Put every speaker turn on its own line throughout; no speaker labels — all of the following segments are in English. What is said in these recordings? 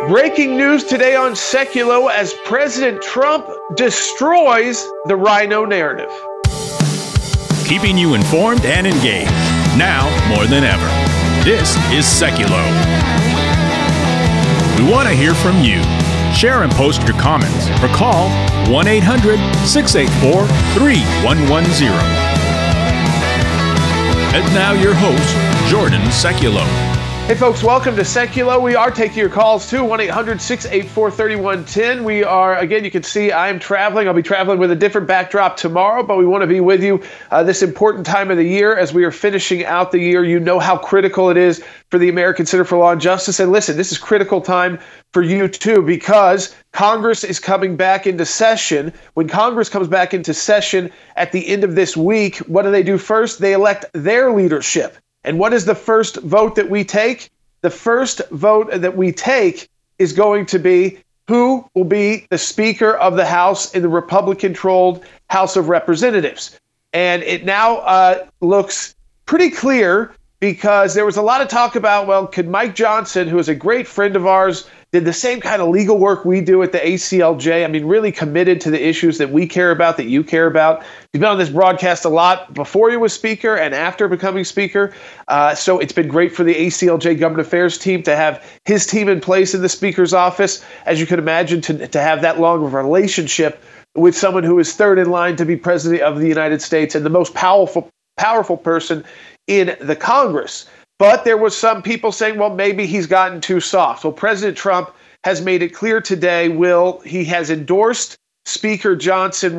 Breaking news today on Seculo as President Trump destroys the rhino narrative.
Keeping you informed and engaged, now more than ever. This is Seculo. We want to hear from you. Share and post your comments or call 1-800-684-3110. And now your host, Jordan Seculo.
Hey folks, welcome to Seculo. We are taking your calls too, 1-800-684-3110. We are, again, you can see I am traveling. I'll be traveling with a different backdrop tomorrow, but we want to be with you this important time of the year as we are finishing out the year. You know how critical it is for the American Center for Law and Justice. And listen, this is critical time for you too, because Congress is coming back into session. When Congress comes back into session at the end of this week, what do they do first? They elect their leadership. And what is the first vote that we take? The first vote that we take is going to be who will be the Speaker of the House in the Republican-controlled House of Representatives. And it now looks pretty clear because there was a lot of talk about, well, could Mike Johnson, who is a great friend of ours, did the same kind of legal work we do at the ACLJ. I mean, really committed to the issues that we care about, that you care about. You've been on this broadcast a lot before you was Speaker and after becoming Speaker. So it's been great for the ACLJ Government Affairs team to have his team in place in the Speaker's office. As you can imagine, to have that long of a relationship with someone who is third in line to be President of the United States and the most powerful person in the Congress. But there was some people saying, well, maybe he's gotten too soft. Well, President Trump has made it clear today, he has endorsed Speaker Johnson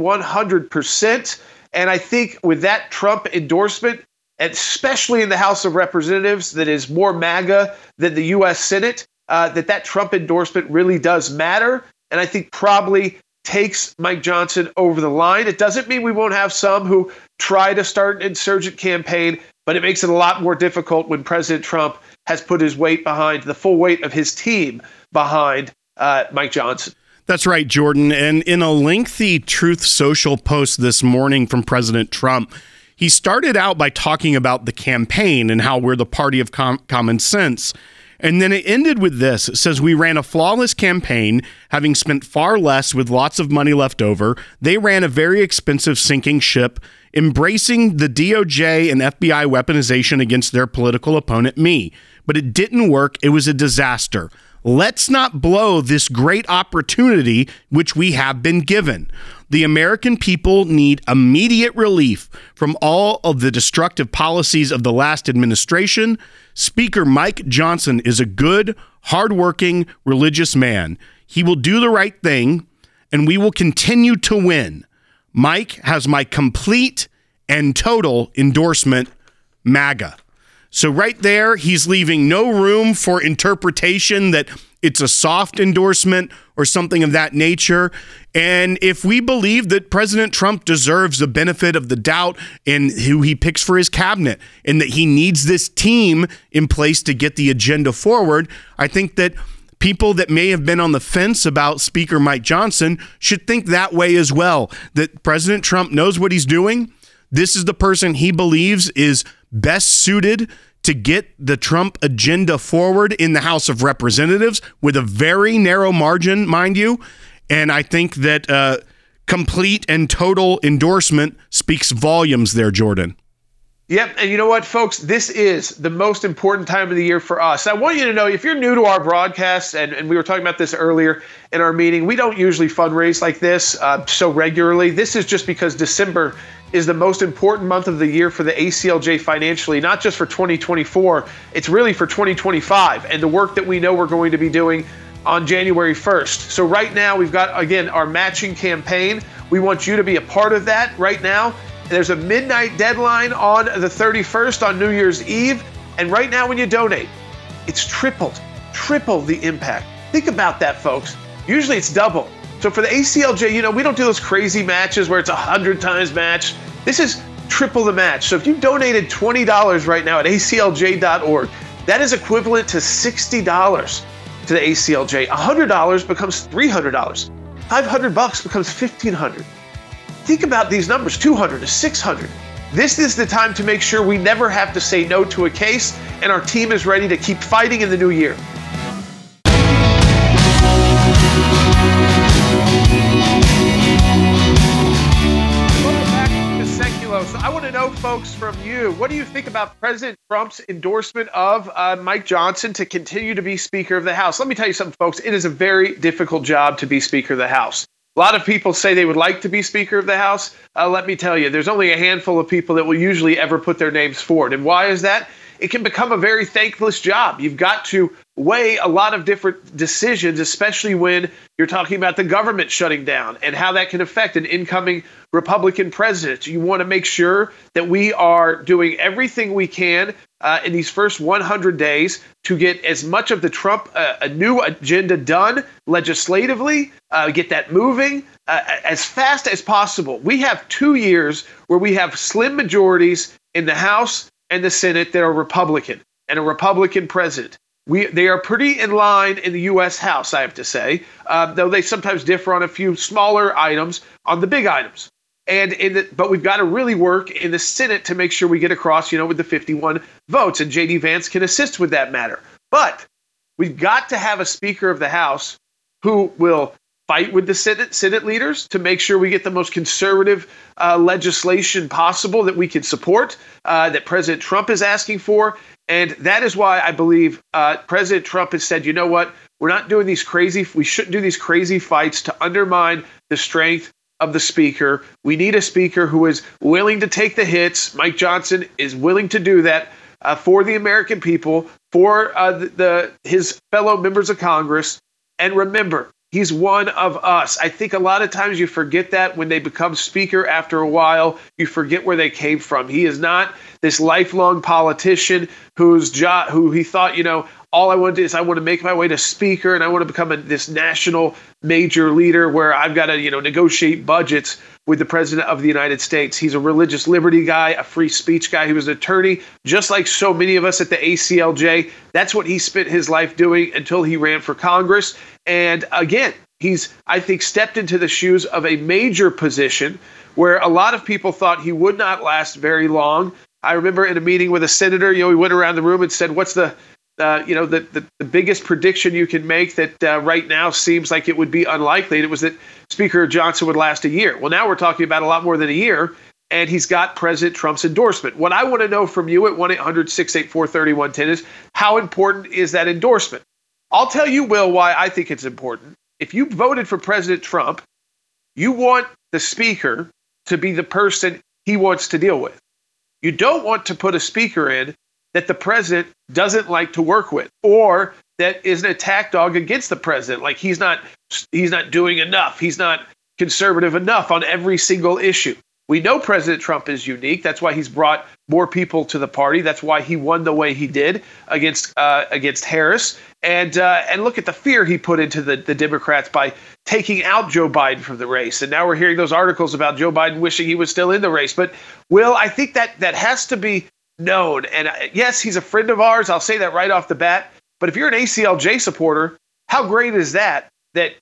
100%. And I think with that Trump endorsement, especially in the House of Representatives that is more MAGA than the U.S. Senate, that Trump endorsement really does matter. And I think probably takes Mike Johnson over the line. It doesn't mean we won't have some who try to start an insurgent campaign, but it makes it a lot more difficult when President Trump has put his weight behind, the full weight of his team behind Mike Johnson.
That's right, Jordan. And in a lengthy Truth Social post this morning from President Trump, he started out by talking about the campaign and how we're the party of common sense. And then it ended with this. It says, we ran a flawless campaign, having spent far less with lots of money left over. They ran a very expensive sinking ship, embracing the DOJ and FBI weaponization against their political opponent, me. But it didn't work. It was a disaster. Let's not blow this great opportunity which we have been given. The American people need immediate relief from all of the destructive policies of the last administration. Speaker Mike Johnson is a good, hardworking, religious man. He will do the right thing, and we will continue to win. Mike has my complete and total endorsement, MAGA. So right there, he's leaving no room for interpretation that it's a soft endorsement or something of that nature. And if we believe that President Trump deserves the benefit of the doubt in who he picks for his cabinet and that he needs this team in place to get the agenda forward, I think that people that may have been on the fence about Speaker Mike Johnson should think that way as well, that President Trump knows what he's doing. This is the person he believes is best suited to get the Trump agenda forward in the House of Representatives with a very narrow margin, mind you. And I think that complete and total endorsement speaks volumes there, Jordan.
Yep. And you know what, folks? This is the most important time of the year for us. I want you to know, if you're new to our broadcast, and we were talking about this earlier in our meeting, we don't usually fundraise like this so regularly. This is just because December is the most important month of the year for the ACLJ financially, not just for 2024. It's really for 2025 and the work that we know we're going to be doing on January 1st. So right now, we've got, again, our matching campaign. We want you to be a part of that right now. There's a midnight deadline on the 31st on New Year's Eve. And right now when you donate, it's triple the impact. Think about that, folks. Usually it's double. So for the ACLJ, we don't do those crazy matches where it's 100 times match. This is triple the match. So if you donated $20 right now at aclj.org, that is equivalent to $60 to the ACLJ. $100 becomes $300. $500 becomes $1,500. Think about these numbers, 200 to 600. This is the time to make sure we never have to say no to a case, and our team is ready to keep fighting in the new year. from you. What do you think about President Trump's endorsement of Mike Johnson to continue to be Speaker of the House? Let me tell you something, folks. It is a very difficult job to be Speaker of the House. A lot of people say they would like to be Speaker of the House. Let me tell you, there's only a handful of people that will usually ever put their names forward. And why is that? It can become a very thankless job. You've got to weigh a lot of different decisions, especially when you're talking about the government shutting down and how that can affect an incoming Republican president. You want to make sure that we are doing everything we can in these first 100 days to get as much of the Trump a new agenda done legislatively, get that moving as fast as possible. We have 2 years where we have slim majorities in the House and the Senate that are Republican and a Republican president. They are pretty in line in the U.S. House, I have to say, though they sometimes differ on a few smaller items on the big items. But we've got to really work in the Senate to make sure we get across, with the 51 votes, and J.D. Vance can assist with that matter. But we've got to have a Speaker of the House who will fight with the Senate leaders to make sure we get the most conservative legislation possible that we can support, that President Trump is asking for. And that is why I believe President Trump has said, you know what, we shouldn't do these crazy fights to undermine the strength of the speaker. We need a speaker who is willing to take the hits. Mike Johnson is willing to do that for the American people, for his fellow members of Congress. And remember, he's one of us. I think a lot of times you forget that when they become speaker after a while, you forget where they came from. He is not this lifelong politician who he thought, all I want to do is I want to make my way to speaker and I want to become this national major leader where I've got to, negotiate budgets with the president of the United States. He's a religious liberty guy, a free speech guy. He was an attorney, just like so many of us at the ACLJ. That's what he spent his life doing until he ran for Congress. And again, he's, I think, stepped into the shoes of a major position where a lot of people thought he would not last very long. I remember in a meeting with a senator, he went around the room and said, what's the biggest prediction you can make that right now seems like it would be unlikely? And it was that Speaker Johnson would last a year. Well, now we're talking about a lot more than a year, and he's got President Trump's endorsement. What I want to know from you at 1-800-684-3110 is how important is that endorsement? I'll tell you, Will, why I think it's important. If you voted for President Trump, you want the speaker to be the person he wants to deal with. You don't want to put a speaker in that the president doesn't like to work with, or that is an attack dog against the president. Like he's not doing enough. He's not conservative enough on every single issue. We know President Trump is unique. That's why he's brought more people to the party. That's why he won the way he did against Harris. And look at the fear he put into the Democrats by taking out Joe Biden from the race. And now we're hearing those articles about Joe Biden wishing he was still in the race. But, Will, I think that has to be known. And yes, he's a friend of ours. I'll say that right off the bat. But if you're an ACLJ supporter, how great is that the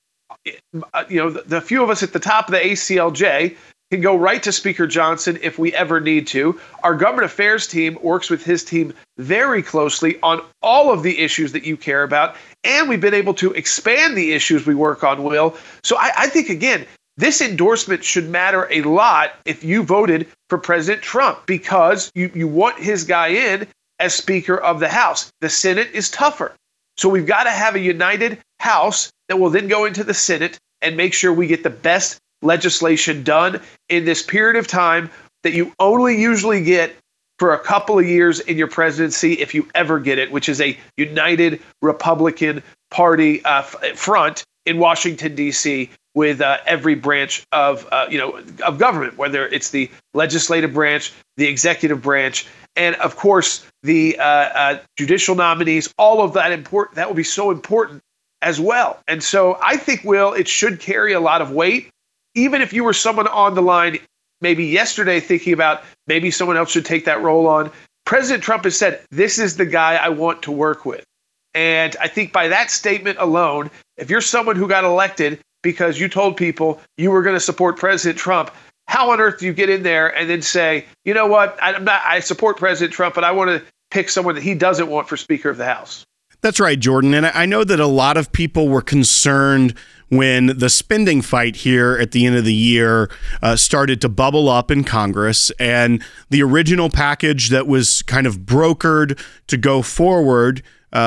few of us at the top of the ACLJ can go right to Speaker Johnson if we ever need to. Our government affairs team works with his team very closely on all of the issues that you care about. And we've been able to expand the issues we work on, Will. So I think, again, this endorsement should matter a lot if you voted for President Trump, because you want his guy in as Speaker of the House. The Senate is tougher. So we've got to have a united House that will then go into the Senate and make sure we get the best legislation done in this period of time that you only usually get for a couple of years in your presidency, if you ever get it, which is a united Republican Party front in Washington, D.C., with every branch of government, whether it's the legislative branch, the executive branch, and of course the judicial nominees. All of that important. That will be so important as well. And so I think, Will, it should carry a lot of weight. Even if you were someone on the line maybe yesterday thinking about maybe someone else should take that role on, President Trump has said, this is the guy I want to work with. And I think by that statement alone, if you're someone who got elected because you told people you were going to support President Trump, how on earth do you get in there and then say, you know what, I support President Trump, but I want to pick someone that he doesn't want for Speaker of the House?
That's right, Jordan. And I know that a lot of people were concerned when the spending fight here at the end of the year started to bubble up in Congress, and the original package that was kind of brokered to go forward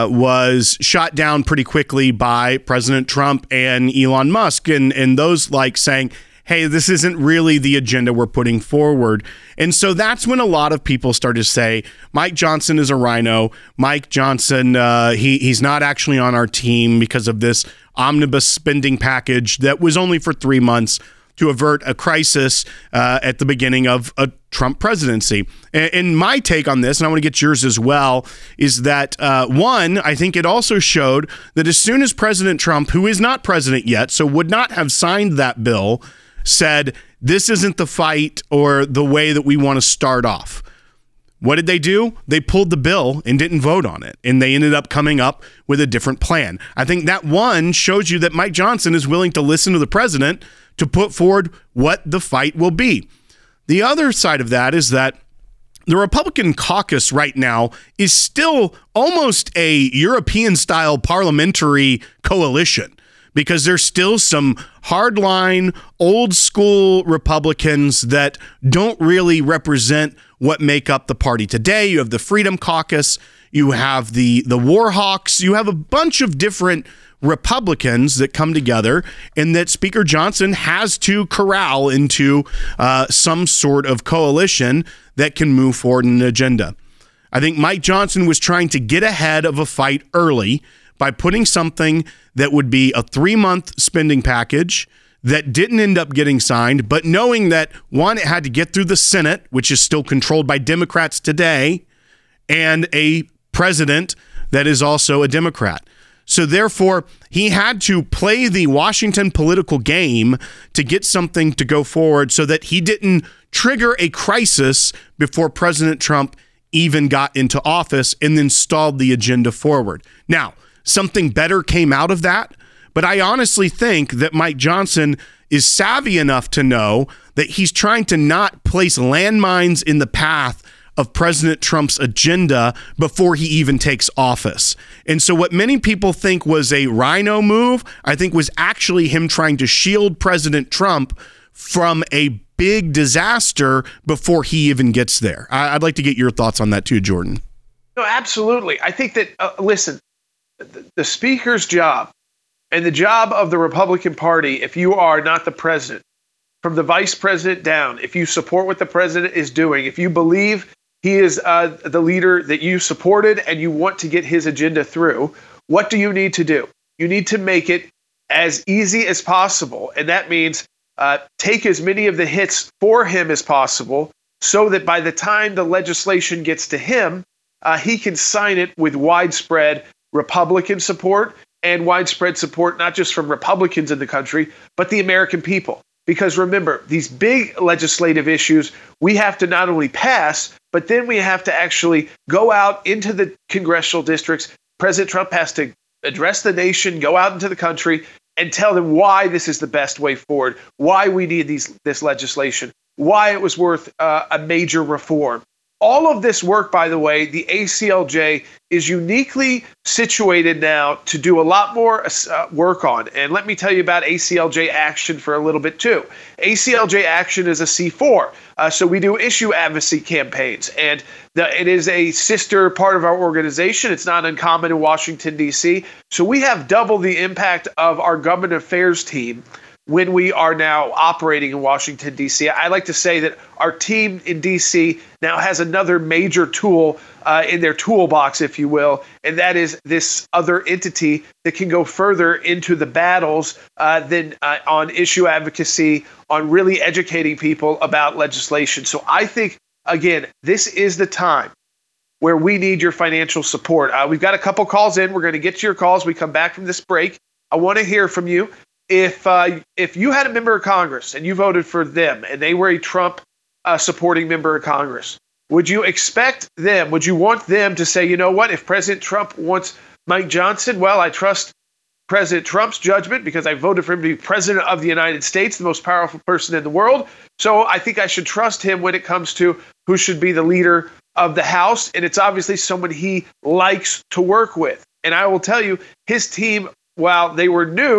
was shot down pretty quickly by President Trump and Elon Musk, and those like saying, hey, this isn't really the agenda we're putting forward. And so that's when a lot of people started to say, Mike Johnson is a rhino. Mike Johnson, he's not actually on our team because of this omnibus spending package that was only for 3 months to avert a crisis at the beginning of a Trump presidency. And my take on this, and I want to get yours as well, is that one, I think it also showed that as soon as President Trump, who is not president yet, so would not have signed that bill, said, this isn't the fight or the way that we want to start off. What did they do? They pulled the bill and didn't vote on it. And they ended up coming up with a different plan. I think that one shows you that Mike Johnson is willing to listen to the president to put forward what the fight will be. The other side of that is that the Republican caucus right now is still almost a European-style parliamentary coalition, because there's still some hardline, old-school Republicans that don't really represent what make up the party today. You have the Freedom Caucus, you have the War Hawks, you have a bunch of different Republicans that come together and that Speaker Johnson has to corral into some sort of coalition that can move forward in an agenda. I think Mike Johnson was trying to get ahead of a fight early by putting something that would be a 3-month spending package that didn't end up getting signed, but knowing that, one, it had to get through the Senate, which is still controlled by Democrats today, and a president that is also a Democrat. So therefore, he had to play the Washington political game to get something to go forward so that he didn't trigger a crisis before President Trump even got into office and then stalled the agenda forward. Now, something better came out of that, but I honestly think that Mike Johnson is savvy enough to know that he's trying to not place landmines in the path of President Trump's agenda before he even takes office. And so what many people think was a rhino move, I think was actually him trying to shield President Trump from a big disaster before he even gets there. I'd like to get your thoughts on that too, Jordan.
No, absolutely. I think that, listen, the speaker's job and the job of the Republican Party, if you are not the president, from the vice president down, if you support what the president is doing, if you believe he is the leader that you supported and you want to get his agenda through, what do you need to do? You need to make it as easy as possible. And that means take as many of the hits for him as possible so that by the time the legislation gets to him, he can sign it with widespread Republican support and widespread support, not just from Republicans in the country, but the American people. Because remember, these big legislative issues, we have to not only pass, but then we have to actually go out into the congressional districts. President Trump has to address the nation, go out into the country, and tell them why this is the best way forward, why we need this legislation, why it was worth a major reform. All of this work, by the way, the ACLJ is uniquely situated now to do a lot more work on. And let me tell you about ACLJ Action for a little bit too. ACLJ Action is a C4. So we do issue advocacy campaigns. And it is a sister part of our organization. It's not uncommon in Washington, D.C. So we have double the impact of our government affairs team when we are now operating in Washington, D.C. I like to say that our team in D.C. now has another major tool in their toolbox, if you will, and that is this other entity that can go further into the battles than on issue advocacy, on really educating people about legislation. So I think, again, this is the time where we need your financial support. We've got a couple calls in. We're going to get to your calls. We come back from this break. I want to hear from you. If you had a member of Congress and you voted for them and they were a Trump supporting member of Congress, would you expect them, would you want them to say, you know what, if President Trump wants Mike Johnson, well, I trust President Trump's judgment because I voted for him to be president of the United States, the most powerful person in the world. So I think I should trust him when it comes to who should be the leader of the House. And it's obviously someone he likes to work with. And I will tell you, his team, while they were new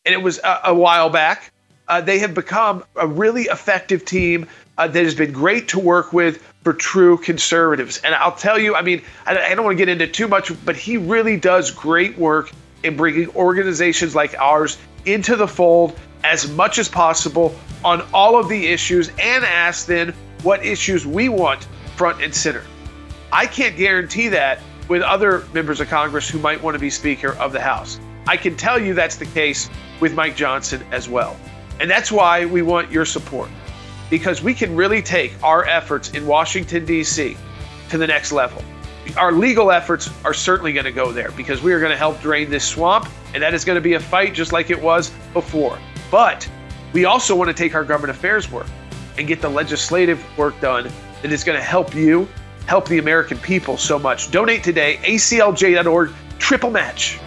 and it was a while back. They have become a really effective team that has been great to work with for true conservatives. And I'll tell you, I mean, I don't want to get into too much, but he really does great work in bringing organizations like ours into the fold as much as possible on all of the issues, and ask then what issues we want front and center. I can't guarantee that with other members of Congress who might want to be Speaker of the House. I can tell you that's the case with Mike Johnson as well. And that's why we want your support, because we can really take our efforts in Washington, D.C. to the next level. Our legal efforts are certainly going to go there because we are going to help drain this swamp, and that is going to be a fight just like it was before. But we also want to take our government affairs work and get the legislative work done that is going to help you, help the American people so much. Donate today, aclj.org, triple match.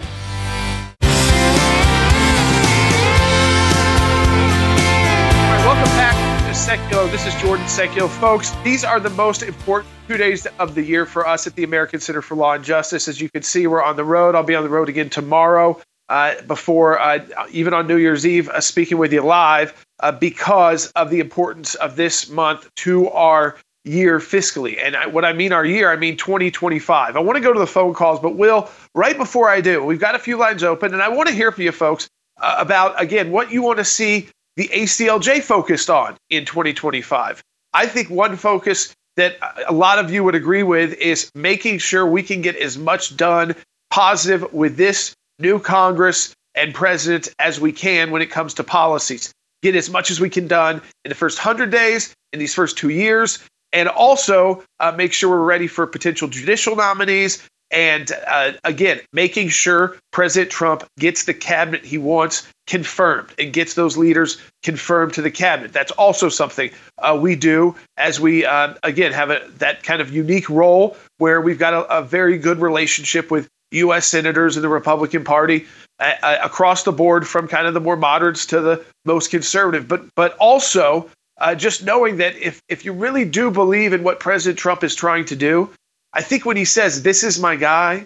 Welcome back to Secular. This is Jordan Secular. Folks, these are the most important 2 days of the year for us at the American Center for Law and Justice. As you can see, we're on the road. I'll be on the road again tomorrow before even on New Year's Eve, speaking with you live because of the importance of this month to our year fiscally. And what I mean our year, I mean 2025. I want to go to the phone calls, but Will, right before I do, we've got a few lines open, and I want to hear from you folks about, again, what you want to see the ACLJ focused on in 2025. I think one focus that a lot of you would agree with is making sure we can get as much done positive with this new Congress and president as we can when it comes to policies. Get as much as we can done in the first 100 days, in these first 2 years, and also make sure we're ready for potential judicial nominees. And again, making sure President Trump gets the cabinet he wants confirmed and gets those leaders confirmed to the cabinet. That's also something we do as we, again, have that kind of unique role where we've got a very good relationship with U.S. senators in the Republican Party across the board, from kind of the more moderates to the most conservative. But also just knowing that if you really do believe in what President Trump is trying to do, I think when he says, this is my guy,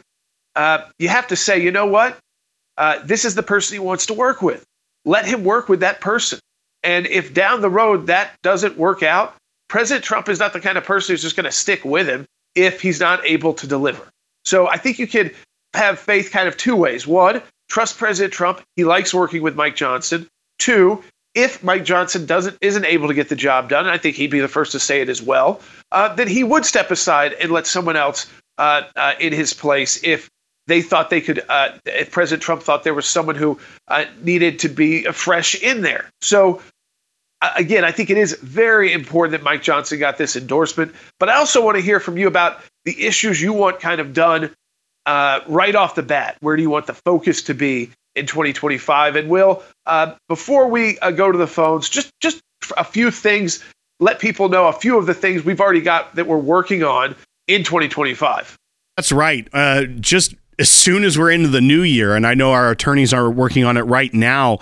you have to say, you know what? This is the person he wants to work with. Let him work with that person. And if down the road that doesn't work out, President Trump is not the kind of person who's just going to stick with him if he's not able to deliver. So I think you can have faith kind of two ways. One, trust President Trump. He likes working with Mike Johnson. Two, if Mike Johnson isn't able to get the job done, and I think he'd be the first to say it as well, then he would step aside and let someone else in his place if they thought they could, if President Trump thought there was someone who needed to be fresh in there. So again, I think it is very important that Mike Johnson got this endorsement, but I also want to hear from you about the issues you want kind of done right off the bat. Where do you want the focus to be in 2025? And Will, before we go to the phones, just a few things, let people know a few of the things we've already got that we're working on in 2025.
That's right. Just as soon as we're into the new year, and I know our attorneys are working on it right now,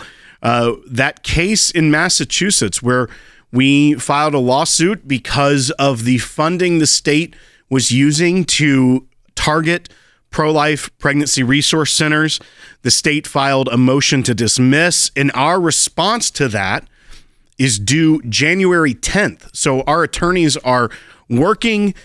that case in Massachusetts where we filed a lawsuit because of the funding the state was using to target pro-life pregnancy resource centers. The state filed a motion to dismiss, and our response to that is due January 10th. So our attorneys are working,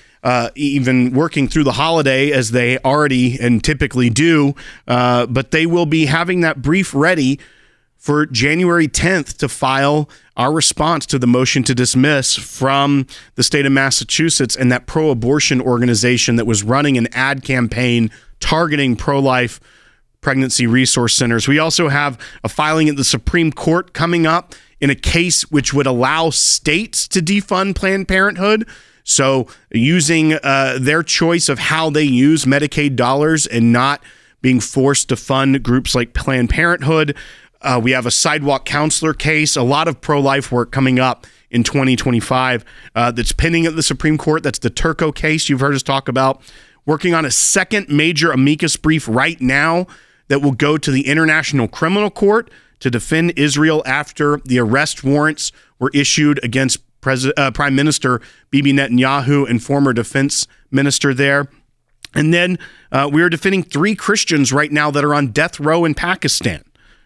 even working through the holiday as they already and typically do, but they will be having that brief ready for January 10th to file our response to the motion to dismiss from the state of Massachusetts and that pro-abortion organization that was running an ad campaign targeting pro-life pregnancy resource centers. We also have a filing at the Supreme Court coming up in a case which would allow states to defund Planned Parenthood. So using their choice of how they use Medicaid dollars and not being forced to fund groups like Planned Parenthood. We have a sidewalk counselor case, a lot of pro-life work coming up in 2025 that's pending at the Supreme Court. That's the Turco case you've heard us talk about. Working on a second major amicus brief right now that will go to the International Criminal Court to defend Israel after the arrest warrants were issued against Prime Minister Bibi Netanyahu and former defense minister there. And then we are defending 3 Christians right now that are on death row in Pakistan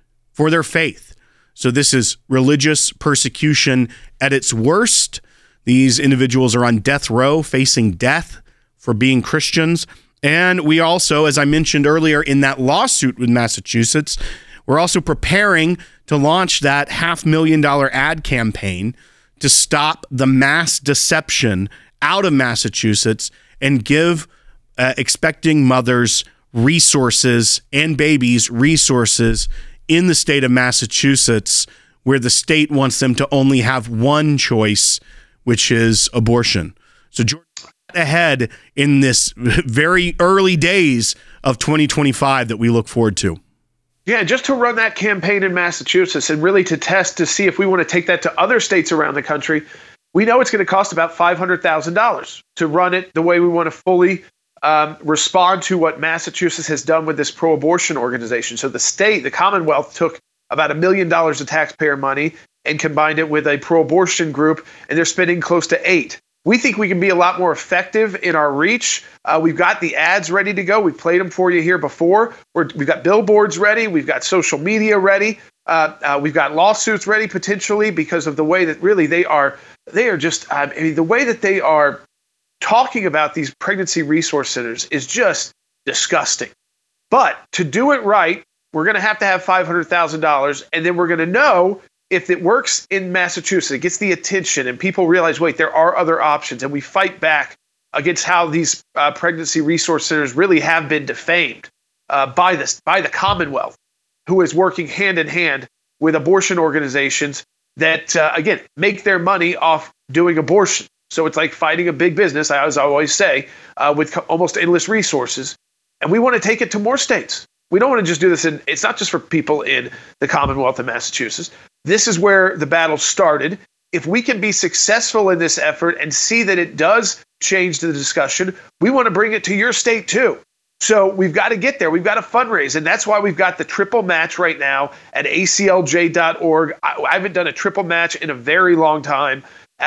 for their faith. So this is religious persecution at its worst. These individuals are on death row, facing death for being Christians. And we also, as I mentioned earlier in that lawsuit with Massachusetts, we're also preparing to launch that $500,000 ad campaign to stop the mass deception out of Massachusetts and give expecting mothers resources and babies resources in the state of Massachusetts, where the state wants them to only have one choice, which is abortion. So Georgia ahead in this very early days of 2025 that we look forward to.
Yeah, just to run that campaign in Massachusetts and really to test to see if we want to take that to other states around the country, we know it's going to cost about $500,000 to run it the way we want to fully respond to what Massachusetts has done with this pro-abortion organization. So the state, the Commonwealth, took about $1 million of taxpayer money and combined it with a pro-abortion group, and they're spending close to $8 million. We think we can be a lot more effective in our reach. We've got the ads ready to go. We've played them for you here before. We've got billboards ready. We've got social media ready. We've got lawsuits ready potentially because of the way that really they are just, the way that they are talking about these pregnancy resource centers is just disgusting. But to do it right, we're going to have $500,000, and then we're going to know if it works in Massachusetts, it gets the attention, and people realize, wait, there are other options, and we fight back against how these pregnancy resource centers really have been defamed by the Commonwealth, who is working hand in hand with abortion organizations that, again, make their money off doing abortion. So it's like fighting a big business, as I always say, with almost endless resources. And we want to take it to more states. We don't want to just do this it's not just for people in the Commonwealth of Massachusetts. This is where the battle started. If we can be successful in this effort and see that it does change the discussion, we want to bring it to your state too. So we've got to get there. We've got to fundraise. And that's why we've got the triple match right now at aclj.org. I haven't done a triple match in a very long time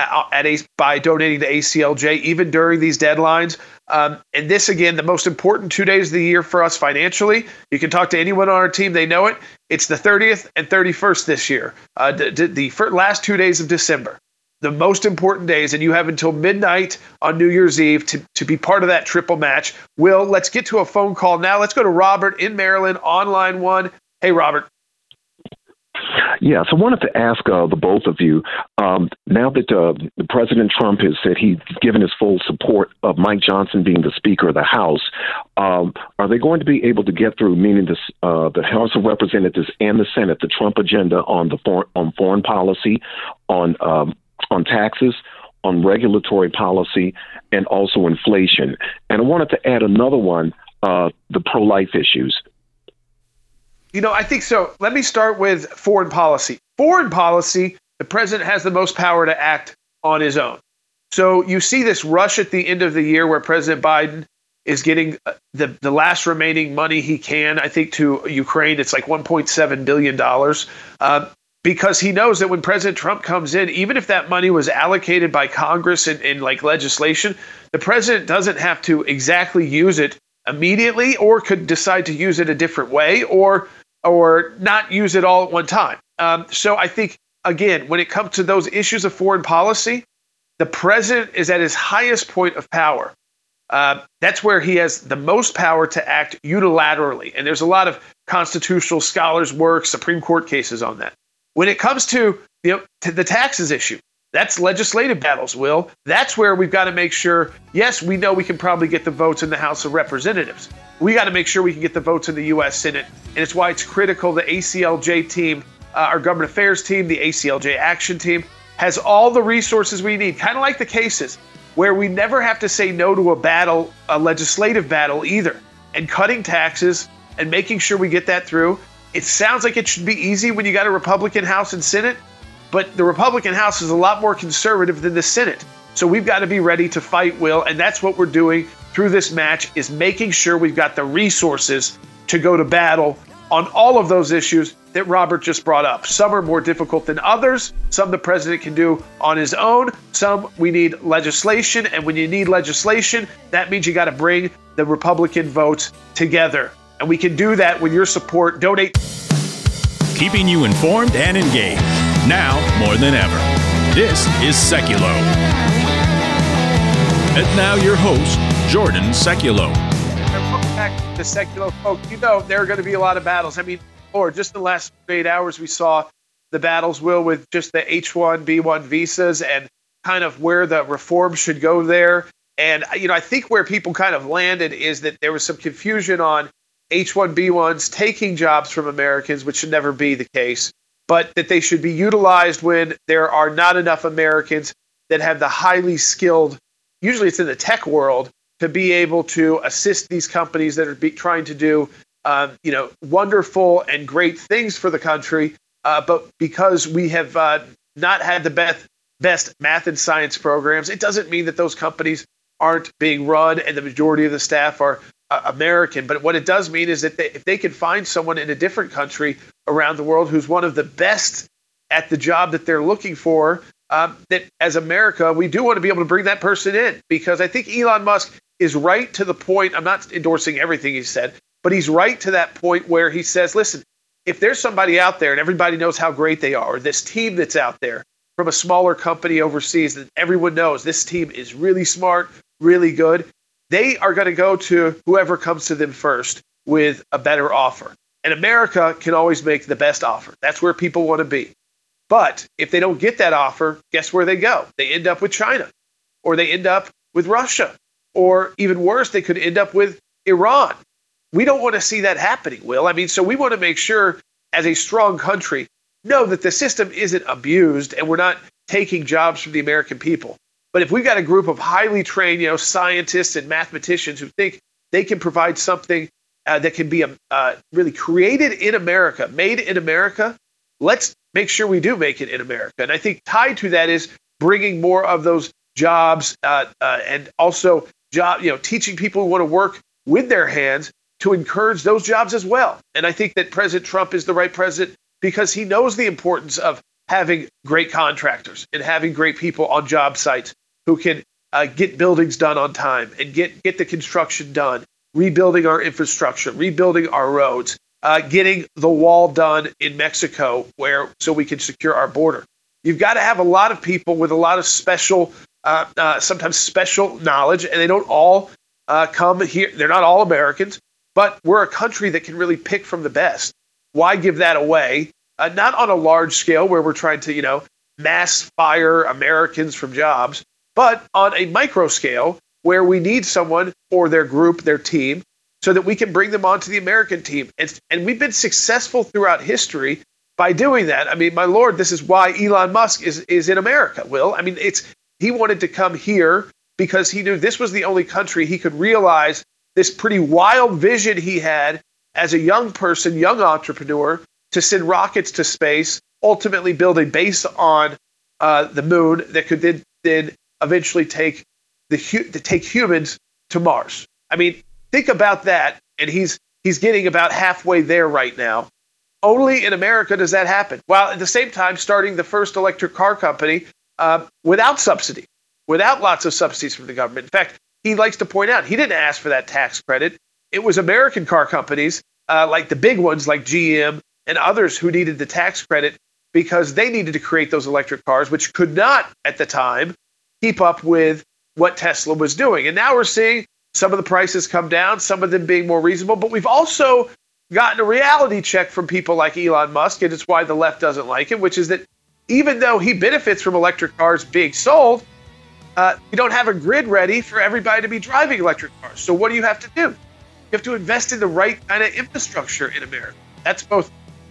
by donating to ACLJ, even during these deadlines. And this, again, the most important 2 days of the year for us financially. You can talk to anyone on our team. They know it. It's the 30th and 31st this year, the last 2 days of December, the most important days. And you have until midnight on New Year's Eve to be part of that triple match. Will, let's get to a phone call now. Let's go to Robert in Maryland on line one. Hey, Robert.
Yes, I wanted to ask the both of you, now that President Trump has said he's given his full support of Mike Johnson being the Speaker of the House, are they going to be able to get through, meaning the House of Representatives and the Senate, the Trump agenda on foreign policy, on taxes, on regulatory policy, and also inflation? And I wanted to add another one, the pro-life issues.
I think so. Let me start with foreign policy. Foreign policy, the president has the most power to act on his own. So you see this rush at the end of the year where President Biden is getting the last remaining money he can, I think, to Ukraine. It's like $1.7 billion. Because he knows that when President Trump comes in, even if that money was allocated by Congress in like legislation, the president doesn't have to exactly use it immediately, or could decide to use it a different way, or not use it all at one time. So I think, again, when it comes to those issues of foreign policy, the president is at his highest point of power. That's where he has the most power to act unilaterally. And there's a lot of constitutional scholars' work, Supreme Court cases on that. When it comes to the taxes issue, that's legislative battles, Will. That's where we've got to make sure, yes, we know we can probably get the votes in the House of Representatives. We got to make sure we can get the votes in the U.S. Senate. And it's why it's critical the ACLJ team, our government affairs team, the ACLJ action team, has all the resources we need, kind of like the cases where we never have to say no to a legislative battle either. And cutting taxes and making sure we get that through. It sounds like it should be easy when you got a Republican House and Senate, but the Republican House is a lot more conservative than the Senate. So we've got to be ready to fight, Will, and that's what we're doing through this match, is making sure we've got the resources to go to battle on all of those issues that Robert just brought up. Some are more difficult than others. Some the president can do on his own. Some we need legislation, and when you need legislation, that means you got to bring the Republican votes together. And we can do that with your support. Donate.
keeping you informed and engaged. Now more than ever. This is Seculo. And now your host, Jordan Seculo.
Welcome back to Seculo, folks. You know there are going to be a lot of battles. I mean, Lord, just in the last 8 hours, we saw the battles, Will, with just the H-1B1 visas and kind of where the reform should go there. And, you know, I think where people kind of landed is that there was some confusion on H-1B1s taking jobs from Americans, which should never be the case, but that they should be utilized when there are not enough Americans that have the highly skilled, usually it's in the tech world, to be able to assist these companies that are trying to do, wonderful and great things for the country. But because we have not had the best math and science programs, it doesn't mean that those companies aren't being run and the majority of the staff are American. But what it does mean is that if they can find someone in a different country around the world who's one of the best at the job that they're looking for, that as America, we do want to be able to bring that person in. Because I think Elon Musk is right to the point. I'm not endorsing everything he said, but he's right to that point where he says, listen, if there's somebody out there and everybody knows how great they are, or this team that's out there from a smaller company overseas that everyone knows this team is really smart, really good, they are going to go to whoever comes to them first with a better offer. And America can always make the best offer. That's where people want to be. But if they don't get that offer, guess where they go? They end up with China, or they end up with Russia, or even worse, they could end up with Iran. We don't want to see that happening, Will. I mean, so we want to make sure as a strong country, know that the system isn't abused and we're not taking jobs from the American people. But if we've got a group of highly trained, scientists and mathematicians who think they can provide something that can be really created in America, made in America, let's make sure we do make it in America. And I think tied to that is bringing more of those jobs and also teaching people who want to work with their hands to encourage those jobs as well. And I think that President Trump is the right president because he knows the importance of having great contractors and having great people on job sites who can get buildings done on time and get the construction done, rebuilding our infrastructure, rebuilding our roads, getting the wall done in Mexico so we can secure our border. You've got to have a lot of people with a lot of sometimes special knowledge, and they don't all come here. They're not all Americans. But we're a country that can really pick from the best. Why give that away? Not on a large scale where we're trying to, mass fire Americans from jobs, but on a micro scale where we need someone for their group, their team, so that we can bring them onto the American team. And we've been successful throughout history by doing that. I mean, my Lord, this is why Elon Musk is in America, Will. I mean, he wanted to come here because he knew this was the only country he could realize this pretty wild vision he had as a young person, young entrepreneur, to send rockets to space, ultimately build a base on the moon that could then eventually take humans to Mars. I mean, think about that, and he's getting about halfway there right now. Only in America does that happen, while at the same time starting the first electric car company without subsidy, without lots of subsidies from the government. In fact, he likes to point out he didn't ask for that tax credit. It was American car companies, like the big ones like GM and others, who needed the tax credit because they needed to create those electric cars, which could not at the time keep up with what Tesla was doing. And now we're seeing some of the prices come down, some of them being more reasonable. But we've also gotten a reality check from people like Elon Musk, and it's why the left doesn't like him, which is that even though he benefits from electric cars being sold, you don't have a grid ready for everybody to be driving electric cars. So what do you have to do? You have to invest in the right kind of infrastructure in America. That's both,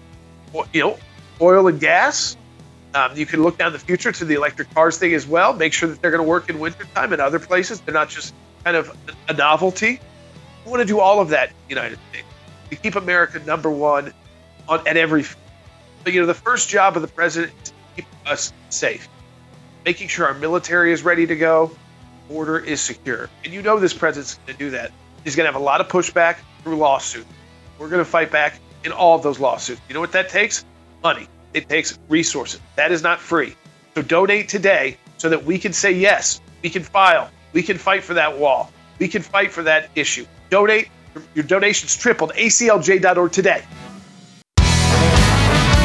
oil and gas. You can look down the future to the electric cars thing as well. Make sure that they're going to work in wintertime and other places. They're not just kind of a novelty. We want to do all of that in the United States to keep America number one at every. But the first job of the president is to keep us safe. Making sure our military is ready to go, border is secure. And this president's going to do that. He's going to have a lot of pushback through lawsuits. We're going to fight back in all of those lawsuits. You know what that takes? Money. It takes resources. That is not free. So donate today so that we can say yes, we can file, we can fight for that wall, we can fight for that issue. Donate. Your donations tripled. ACLJ.org today.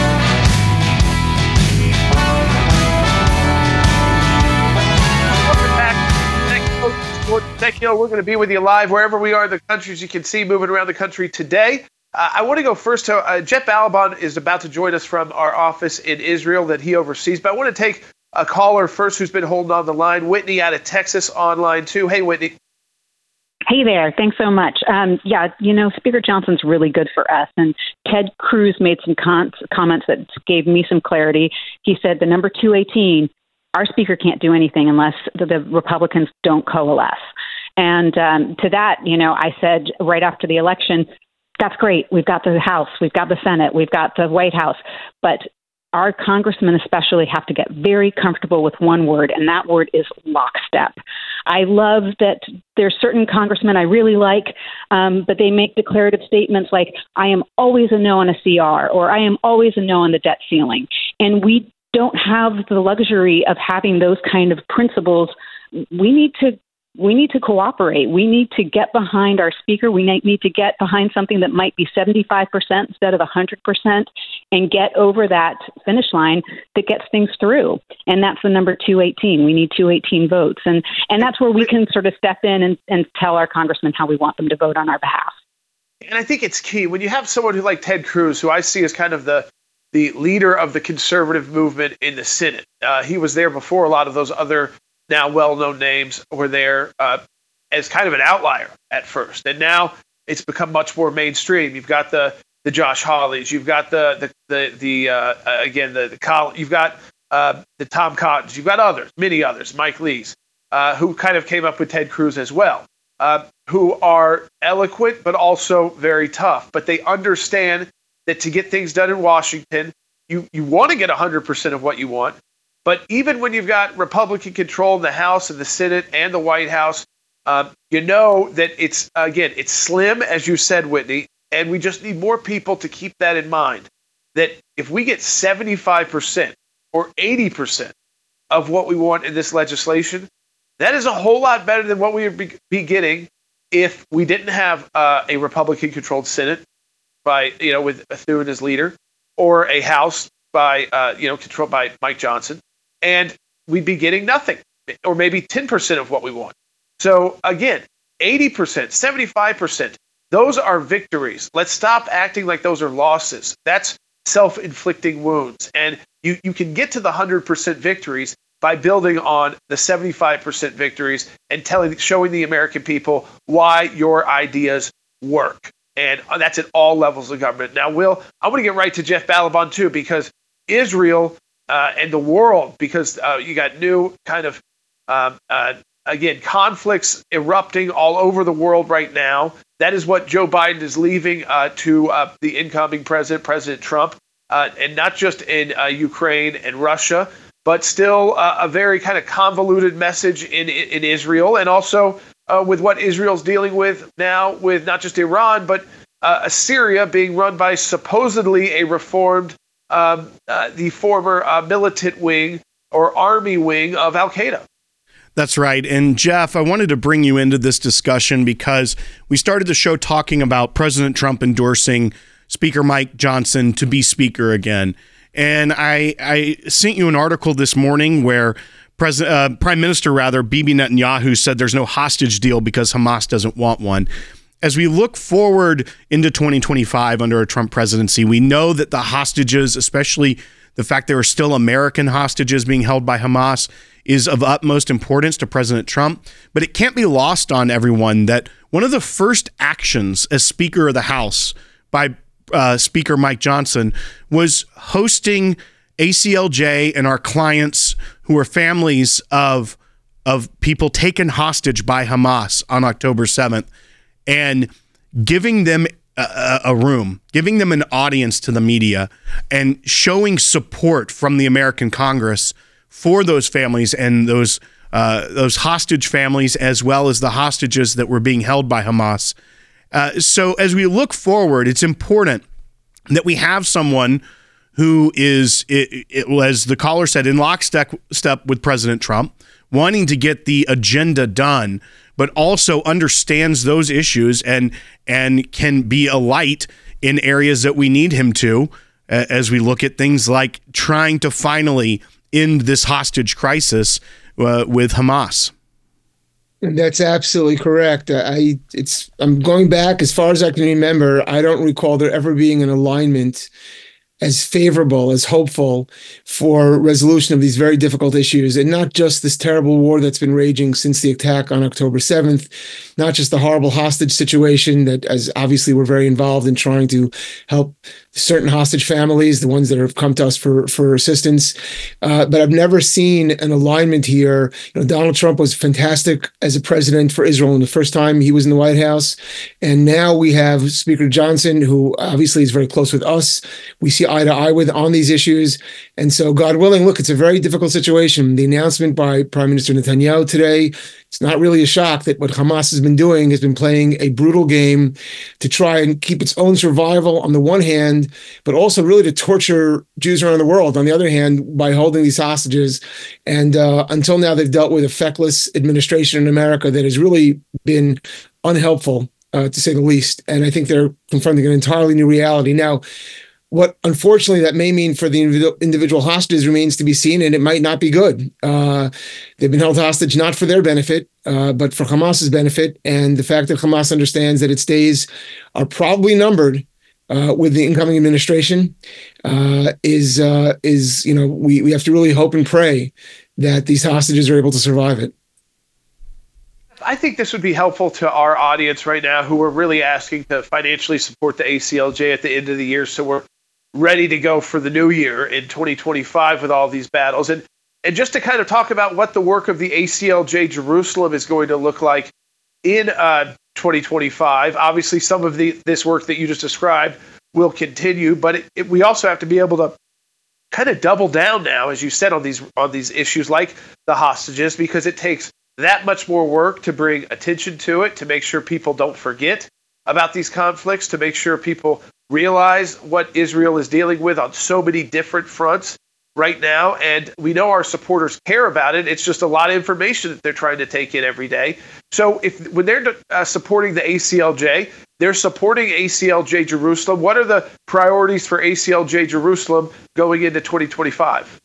Nick Hill. We're going to be with you live wherever we are in the country, as you can see, moving around the country today. I want to go first to Jeff Balaban is about to join us from our office in Israel that he oversees. But I want to take a caller first who's been holding on the line. Whitney out of Texas on line 2. Hey, Whitney.
Hey there. Thanks so much. Speaker Johnson's really good for us. And Ted Cruz made some comments that gave me some clarity. He said the number 218, our speaker can't do anything unless the Republicans don't coalesce. And to that, I said right after the election, that's great. We've got the House, we've got the Senate, we've got the White House. But our congressmen especially have to get very comfortable with one word, and that word is lockstep. I love that there's certain congressmen I really like, but they make declarative statements like, I am always a no on a CR, or I am always a no on the debt ceiling. And we don't have the luxury of having those kind of principles. We need to cooperate. We need to get behind our speaker. We need to get behind something that might be 75% instead of 100% and get over that finish line that gets things through. And that's the number 218. We need 218 votes. And that's where we can sort of step in and tell our congressmen how we want them to vote on our behalf.
And I think it's key when you have someone who like Ted Cruz, who I see as kind of the leader of the conservative movement in the Senate. He was there before a lot of those other now well-known names were there as kind of an outlier at first. And now it's become much more mainstream. You've got the Josh Hawleys. You've got the you've got the Tom Cottons. You've got others, many others, Mike Lees, who kind of came up with Ted Cruz as well, who are eloquent but also very tough. But they understand that to get things done in Washington, you want to get 100% of what you want. But even when you've got Republican control in the House and the Senate and the White House, you know that it's slim, as you said, Whitney, and we just need more people to keep that in mind, that if we get 75% or 80% of what we want in this legislation, that is a whole lot better than what we would be getting if we didn't have a Republican-controlled Senate with Thune as leader, or a House controlled by Mike Johnson. And we'd be getting nothing, or maybe 10% of what we want. So again, 80%, 75%, those are victories. Let's stop acting like those are losses. That's self-inflicting wounds. And you can get to the 100% victories by building on the 75% victories and showing the American people why your ideas work. And that's at all levels of government. Now, Will, I want to get right to Jeff Balaban, too, because Israel and the world, because you got new kind of, conflicts erupting all over the world right now. That is what Joe Biden is leaving to the incoming President Trump, and not just in Ukraine and Russia, but still a very kind of convoluted message in Israel, and also with what Israel's dealing with now with not just Iran, but Syria being run by supposedly a reformed the former militant wing or army wing of Al-Qaeda.
That's right. And Jeff, I wanted to bring you into this discussion because we started the show talking about President Trump endorsing Speaker Mike Johnson to be speaker again. And I sent you an article this morning where Prime Minister Bibi Netanyahu said there's no hostage deal because Hamas doesn't want one. As we look forward into 2025 under a Trump presidency, we know that the hostages, especially the fact there are still American hostages being held by Hamas, is of utmost importance to President Trump. But it can't be lost on everyone that one of the first actions as Speaker of the House by Speaker Mike Johnson was hosting ACLJ and our clients who are families of people taken hostage by Hamas on October 7th. And giving them a room, giving them an audience to the media, and showing support from the American Congress for those families and those hostage families, as well as the hostages that were being held by Hamas. So as we look forward, it's important that we have someone who is, as the caller said, in lockstep with President Trump, wanting to get the agenda done, but also understands those issues and can be a light in areas that we need him to, as we look at things like trying to finally end this hostage crisis with Hamas.
And that's absolutely correct. I'm going back as far as I can remember. I don't recall there ever being an alignment as favorable, as hopeful for resolution of these very difficult issues, and not just this terrible war that's been raging since the attack on October 7th, not just the horrible hostage situation that, as obviously we're very involved in trying to help certain hostage families, the ones that have come to us for assistance. But I've never seen an alignment here. Donald Trump was fantastic as a president for Israel in the first time he was in the White House. And now we have Speaker Johnson, who obviously is very close with us. We see eye to eye with on these issues. And so, God willing, look, it's a very difficult situation. The announcement by Prime Minister Netanyahu today, it's not really a shock that what Hamas has been doing has been playing a brutal game to try and keep its own survival on the one hand, but also really to torture Jews around the world on the other hand by holding these hostages. And until now, they've dealt with a feckless administration in America that has really been unhelpful, to say the least. And I think they're confronting an entirely new reality. Now, what unfortunately that may mean for the individual hostages remains to be seen, and it might not be good. They've been held hostage not for their benefit, but for Hamas's benefit. And the fact that Hamas understands that its days are probably numbered with the incoming administration is we have to really hope and pray that these hostages are able to survive it.
I think this would be helpful to our audience right now who are really asking to financially support the ACLJ at the end of the year, so we're ready to go for the new year in 2025 with all these battles. And just to kind of talk about what the work of the ACLJ Jerusalem is going to look like in 2025. Obviously, some of this work that you just described will continue, but we also have to be able to kind of double down now, as you said, on these issues like the hostages, because it takes that much more work to bring attention to it, to make sure people don't forget about these conflicts, to make sure people realize what Israel is dealing with on so many different fronts right now. And we know our supporters care about it. It's just a lot of information that they're trying to take in every day. So when they're supporting the ACLJ, they're supporting ACLJ Jerusalem. What are the priorities for ACLJ Jerusalem going into 2025?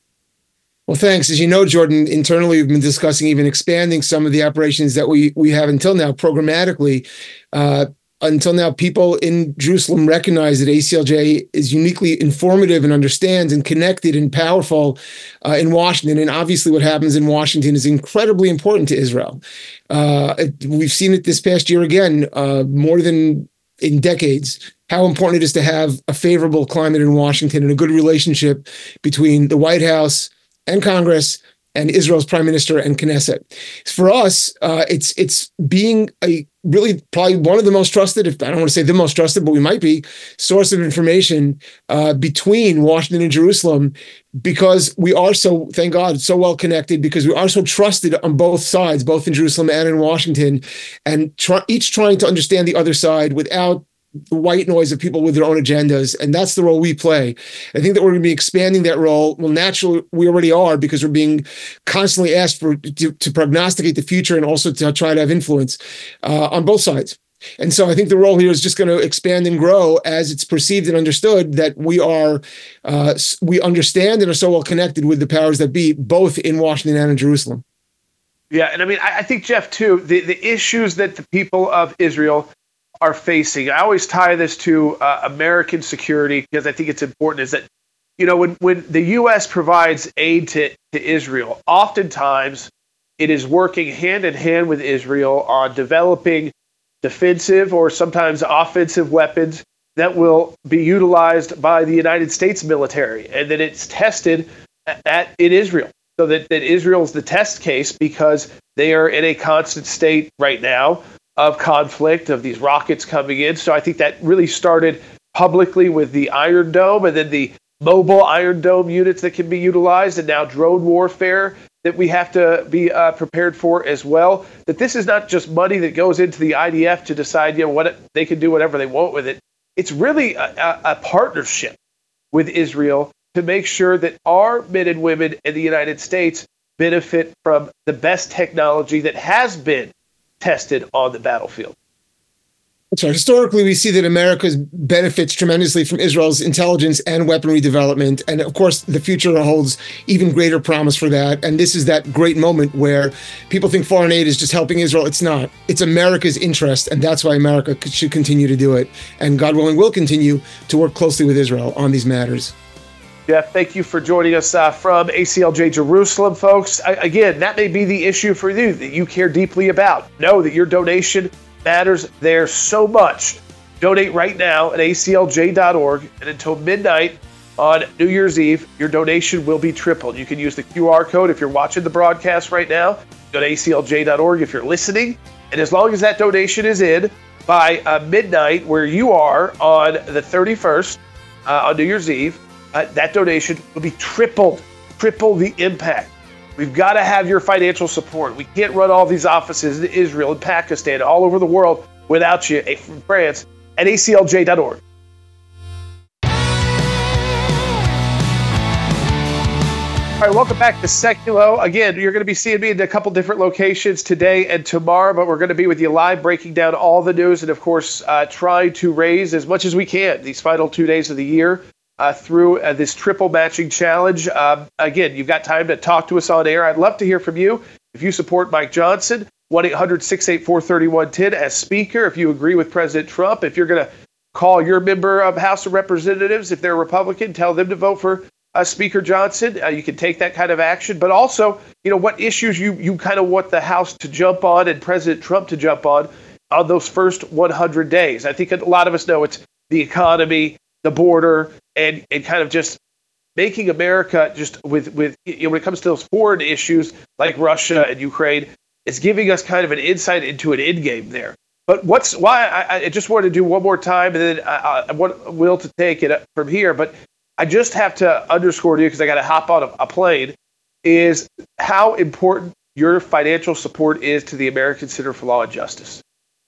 Well, thanks. As you know, Jordan, internally we've been discussing even expanding some of the operations that we have until now programmatically. Until now, people in Jerusalem recognize that ACLJ is uniquely informative and understands and connected and powerful in Washington. And obviously what happens in Washington is incredibly important to Israel. We've seen it this past year again, more than in decades, how important it is to have a favorable climate in Washington and a good relationship between the White House and Congress and Israel's prime minister and Knesset. For us, it's being a really probably one of the most trusted, if I don't want to say the most trusted, but we might be, source of information between Washington and Jerusalem, because we are so, thank God, so well connected, because we are so trusted on both sides, both in Jerusalem and in Washington, and each trying to understand the other side without the white noise of people with their own agendas. And that's the role we play. I think that we're going to be expanding that role. Well, naturally, we already are, because we're being constantly asked to prognosticate the future and also to try to have influence on both sides. And so I think the role here is just going to expand and grow as it's perceived and understood that we understand and are so well connected with the powers that be, both in Washington and in Jerusalem.
Yeah, and I mean, I think, Jeff, too, the issues that the people of Israel are facing. I always tie this to American security, because I think it's important, is that, when the U.S. provides aid to Israel, oftentimes it is working hand in hand with Israel on developing defensive or sometimes offensive weapons that will be utilized by the United States military, and that it's tested in Israel. So that Israel is the test case, because they are in a constant state right now of conflict, of these rockets coming in. So I think that really started publicly with the Iron Dome, and then the mobile Iron Dome units that can be utilized, and now drone warfare that we have to be prepared for as well. That this is not just money that goes into the IDF to decide, what they can do whatever they want with it. It's really a partnership with Israel to make sure that our men and women in the United States benefit from the best technology that has been tested on the battlefield.
That's right. Historically, we see that America benefits tremendously from Israel's intelligence and weaponry development. And of course, the future holds even greater promise for that. And this is that great moment where people think foreign aid is just helping Israel. It's not. It's America's interest. And that's why America should continue to do it. And God willing, will continue to work closely with Israel on these matters.
Jeff, thank you for joining us from ACLJ Jerusalem, folks. Again, that may be the issue for you that you care deeply about. Know that your donation matters there so much. Donate right now at aclj.org, and until midnight on New Year's Eve, your donation will be tripled. You can use the QR code if you're watching the broadcast right now. Go to aclj.org if you're listening, and as long as that donation is in by midnight where you are on the 31st on New Year's Eve, that donation will be triple the impact. We've got to have your financial support. We can't run all these offices in Israel and Pakistan, all over the world, without you from France at aclj.org. All right, welcome back to Seculo. Again, you're going to be seeing me in a couple different locations today and tomorrow, but we're going to be with you live, breaking down all the news and, of course, trying to raise as much as we can these final 2 days of the year. Through this triple matching challenge. Again, you've got time to talk to us on air. I'd love to hear from you. If you support Mike Johnson, 1-800-684-3110 as Speaker. If you agree with President Trump, if you're going to call your member of House of Representatives, if they're Republican, tell them to vote for Speaker Johnson. You can take that kind of action. But also, what issues you kind of want the House to jump on and President Trump to jump on those first 100 days. I think a lot of us know it's the economy, the border, and kind of just making America just with when it comes to those foreign issues like Russia and Ukraine, it's giving us kind of an insight into an end game there. But why I just want to do one more time, and then I want Will to take it from here. But I just have to underscore to you, because I got to hop on a plane, is how important your financial support is to the American Center for Law and Justice.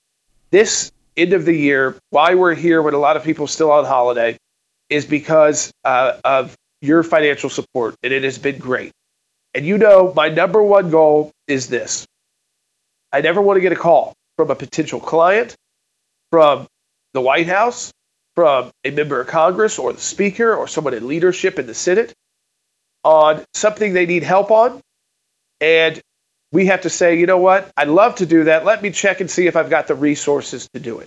This end of the year, why we're here when a lot of people are still on holiday, is because of your financial support, and it has been great. And my number one goal is this. I never want to get a call from a potential client, from the White House, from a member of Congress or the Speaker or someone in leadership in the Senate on something they need help on. And we have to say, you know what, I'd love to do that. Let me check and see if I've got the resources to do it.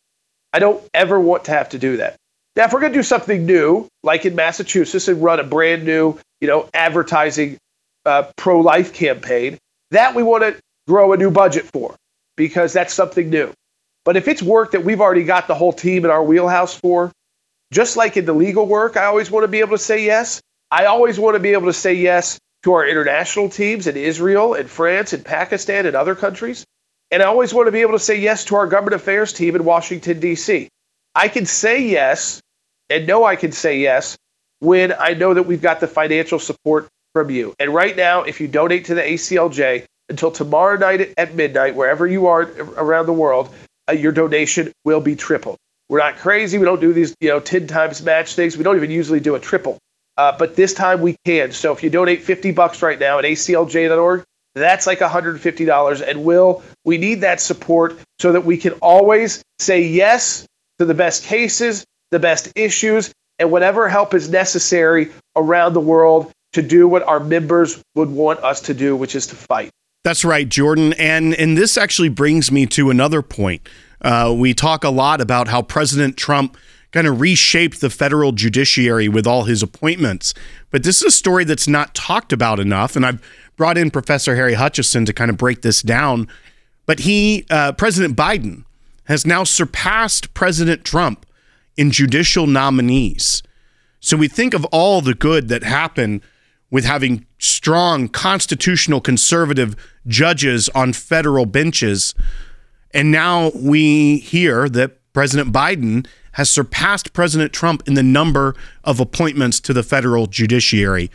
I don't ever want to have to do that. Now, if we're going to do something new, like in Massachusetts, and run a brand new, advertising pro-life campaign, that we want to grow a new budget for, because that's something new. But if it's work that we've already got the whole team in our wheelhouse for, just like in the legal work, I always want to be able to say yes. I always want to be able to say yes to our international teams in Israel and France and Pakistan and other countries. And I always want to be able to say yes to our government affairs team in Washington, D.C. I can say yes, and know I can say yes, when I know that we've got the financial support from you. And right now, if you donate to the ACLJ until tomorrow night at midnight, wherever you are around the world, your donation will be tripled. We're not crazy. We don't do these 10 times match things. We don't even usually do a triple. But this time we can. So if you donate $50 right now at aclj.org, that's like $150. And we need that support so that we can always say yes to the best cases, the best issues, and whatever help is necessary around the world to do what our members would want us to do, which is to fight.
That's right, Jordan. And this actually brings me to another point. We talk a lot about how President Trump kind of reshaped the federal judiciary with all his appointments. But this is a story that's not talked about enough. And I've brought in Professor Harry Hutchison to kind of break this down. But President Biden has now surpassed President Trump in judicial nominees. So we think of all the good that happened with having strong constitutional conservative judges on federal benches. And now we hear that President Biden has surpassed President Trump in the number of appointments to the federal judiciary.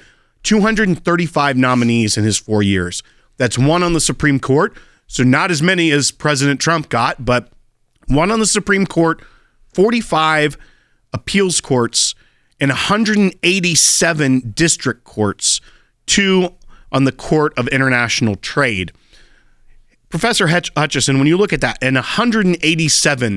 235 nominees in his 4 years. That's one on the Supreme Court. So not as many as President Trump got, but one on the Supreme Court, 45 appeals courts, and 187 district courts, 2 on the Court of International Trade. Professor Hutchison, when you look at that, and 187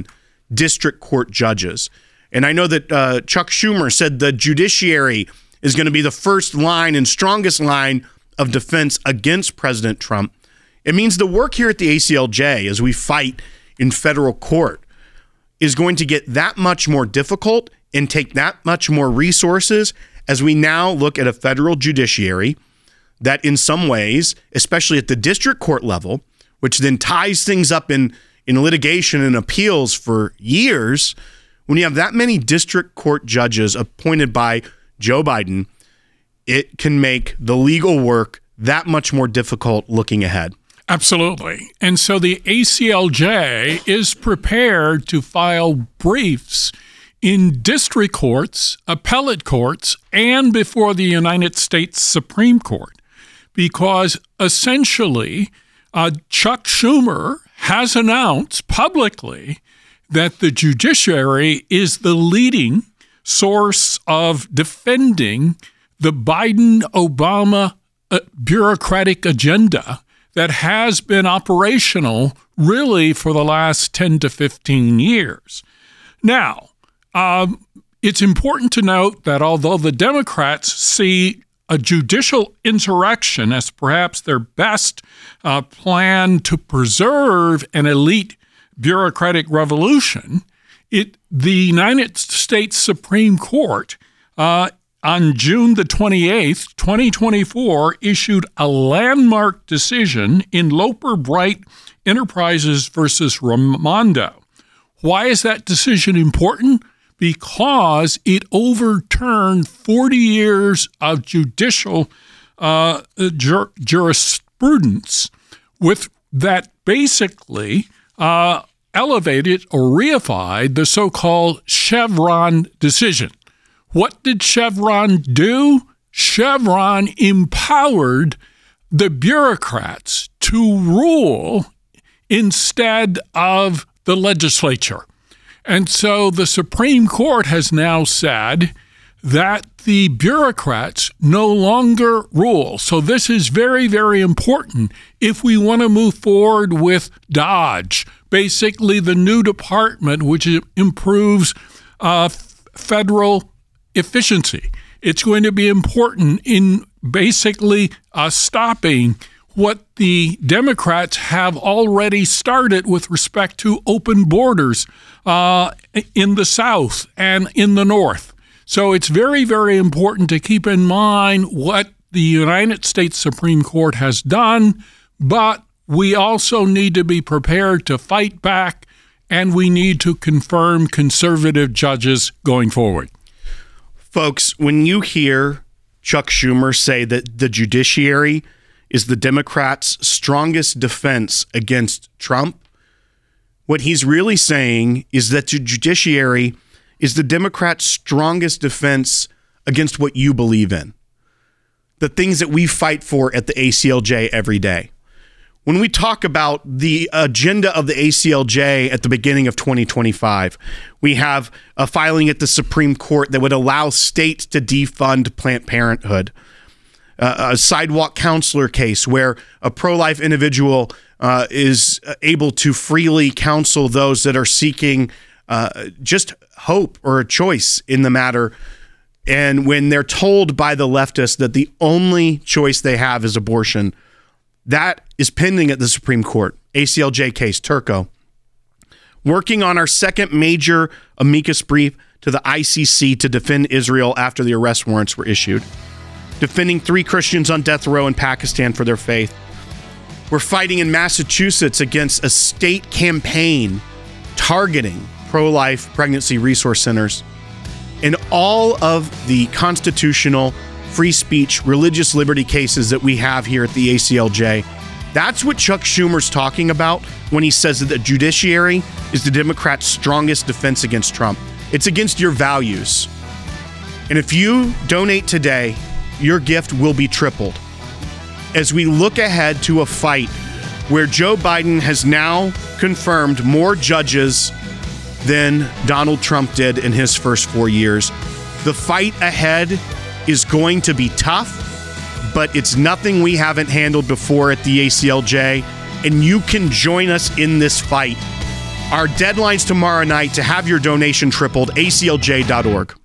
district court judges. And I know that Chuck Schumer said the judiciary is going to be the first line and strongest line of defense against President Trump. It means the work here at the ACLJ as we fight in federal court is going to get that much more difficult and take that much more resources as we now look at a federal judiciary that in some ways, especially at the district court level, which then ties things up in litigation and appeals for years, when you have that many district court judges appointed by Joe Biden, it can make the legal work that much more difficult looking ahead.
Absolutely. And so the ACLJ is prepared to file briefs in district courts, appellate courts, and before the United States Supreme Court, because essentially Chuck Schumer has announced publicly that the judiciary is the leading source of defending the Biden-Obama bureaucratic agenda that has been operational really for the last 10 to 15 years. Now, it's important to note that although the Democrats see a judicial insurrection as perhaps their best plan to preserve an elite bureaucratic revolution, the United States Supreme Court on June the 28th, 2024, issued a landmark decision in Loper Bright Enterprises versus Raimondo. Why is that decision important? Because it overturned 40 years of judicial jurisprudence with that basically elevated or reified the so-called Chevron decision. What did Chevron do? Chevron empowered the bureaucrats to rule instead of the legislature. And so the Supreme Court has now said that the bureaucrats no longer rule. So this is very, very important if we want to move forward with DOGE, basically the new department which improves federal efficiency. It's going to be important in basically stopping what the Democrats have already started with respect to open borders in the South and in the North. So it's very, very important to keep in mind what the United States Supreme Court has done, but we also need to be prepared to fight back, and we need to confirm conservative judges going forward.
Folks, when you hear Chuck Schumer say that the judiciary is the Democrats' strongest defense against Trump, what he's really saying is that the judiciary is the Democrats' strongest defense against what you believe in, the things that we fight for at the ACLJ every day. When we talk about the agenda of the ACLJ at the beginning of 2025, we have a filing at the Supreme Court that would allow states to defund Planned Parenthood, a sidewalk counselor case where a pro-life individual is able to freely counsel those that are seeking just hope or a choice in the matter. And when they're told by the leftists that the only choice they have is abortion, that is pending at the Supreme Court. ACLJ case, Turco. Working on our second major amicus brief to the ICC to defend Israel after the arrest warrants were issued. Defending 3 Christians on death row in Pakistan for their faith. We're fighting in Massachusetts against a state campaign targeting pro-life pregnancy resource centers. And all of the constitutional, free speech, religious liberty cases that we have here at the ACLJ, that's what Chuck Schumer's talking about when he says that the judiciary is the Democrats' strongest defense against Trump. It's against your values. And if you donate today, your gift will be tripled. As we look ahead to a fight where Joe Biden has now confirmed more judges than Donald Trump did in his first 4 years, the fight ahead is going to be tough, but it's nothing we haven't handled before at the ACLJ, and you can join us in this fight. Our deadline's tomorrow night to have your donation tripled, aclj.org.